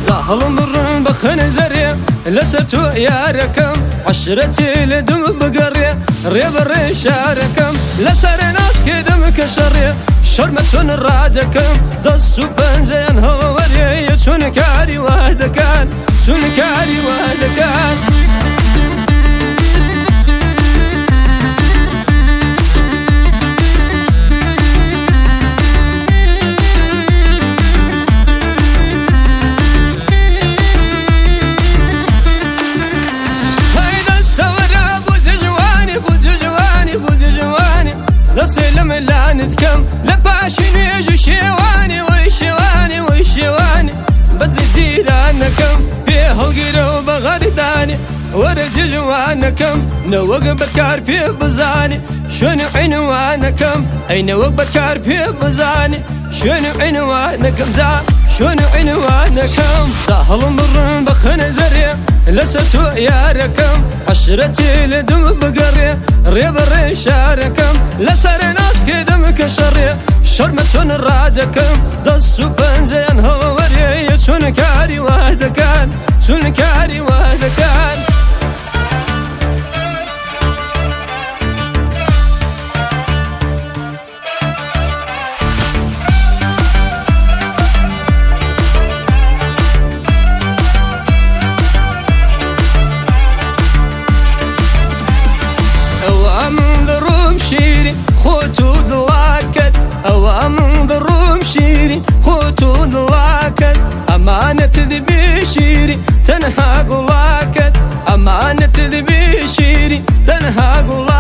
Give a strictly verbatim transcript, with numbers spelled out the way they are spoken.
زهلم برن بخن زريا لسرتو ياركم عشرتي لدم بقرية ريب الرشاركم لسر ناس كدم كشرية شرمتون رادكم دستو بنزين هو وريا شون كاري وهدكان شون كاري وهدكان لسلم لا نتكم لباشين يجي شيواني ويشواني ويشواني بتزيرانكم بيه القيرو بغرداني ورز جوانكم نوق بكار في بزاني شنو عنوانكم اي نوق بكار في بزاني شنو عنوانكم زا شنو عنوانكم سهل مرن بخن زريا لسرتو ياركم عشرتي لدم بقرية ريب الرشاركم لسر ناس كدم كشرية شرمتون رادكم دستو بنزين هو وريا شون كاري وهدكان شون كاري وهدكان شيري خوتو ضواكت او من ضروم شيري خوتو ضواكت امانة ذبي شيري تنهى قلاكت امانة ذبي شيري تنهى قلاكت